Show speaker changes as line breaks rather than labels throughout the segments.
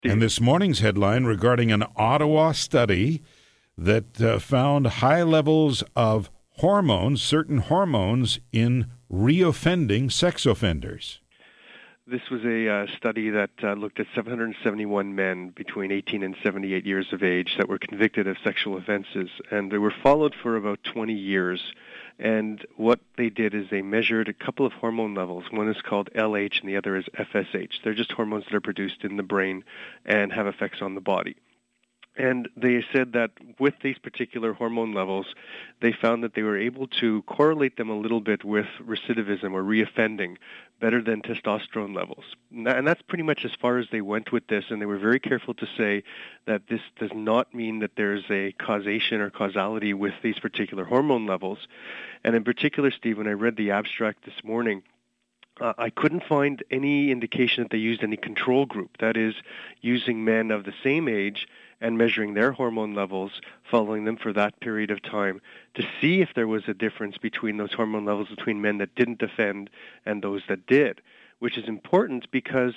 And this morning's headline regarding an Ottawa study that found high levels of hormones, certain hormones, in reoffending sex offenders.
This was a study that looked at 771 men between 18 and 78 years of age that were convicted of sexual offenses, and they were followed for about 20 years. And what they did is they measured a couple of hormone levels. One is called LH and the other is FSH. They're just hormones that are produced in the brain and have effects on the body. And they said that with these particular hormone levels, they found that they were able to correlate them a little bit with recidivism or reoffending better than testosterone levels. And that's pretty much as far as they went with this, and they were very careful to say that this does not mean that there's a causation or causality with these particular hormone levels. And in particular, Steve, when I read the abstract this morning, I couldn't find any indication that they used any control group, that is, using men of the same age and measuring their hormone levels, following them for that period of time, to see if there was a difference between those hormone levels between men that didn't offend and those that did, which is important because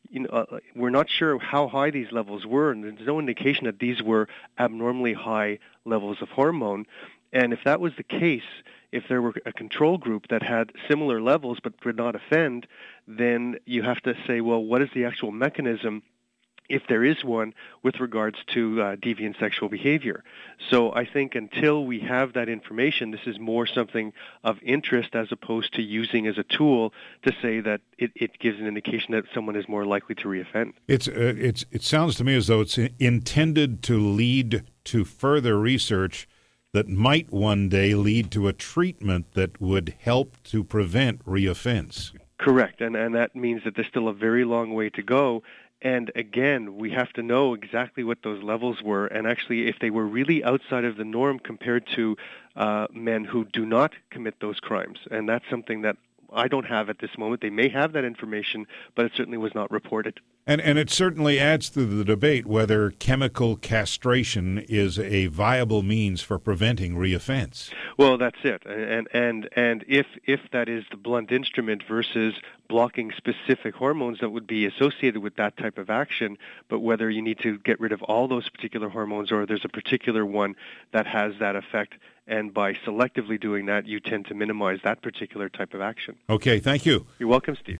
we're not sure how high these levels were, and there's no indication that these were abnormally high levels of hormone. And if that was the case, if there were a control group that had similar levels but did not offend, then you have to say, well, what is the actual mechanism, if there is one, with regards to deviant sexual behavior? So I think until we have that information, this is more something of interest as opposed to using as a tool to say that it gives an indication that someone is more likely to reoffend.
It sounds to me as though it's intended to lead to further research that might one day lead to a treatment that would help to prevent reoffense.
Correct, and that means that there's still a very long way to go. And again, we have to know exactly what those levels were, and actually if they were really outside of the norm compared to men who do not commit those crimes. And that's something that I don't have at this moment. They may have that information, but it certainly was not reported.
And it certainly adds to the debate whether chemical castration is a viable means for preventing reoffense.
Well, that's it. And if that is the blunt instrument versus blocking specific hormones that would be associated with that type of action, but whether you need to get rid of all those particular hormones or there's a particular one that has that effect, and by selectively doing that, you tend to minimize that particular type of action.
Okay, thank you.
You're welcome, Steve.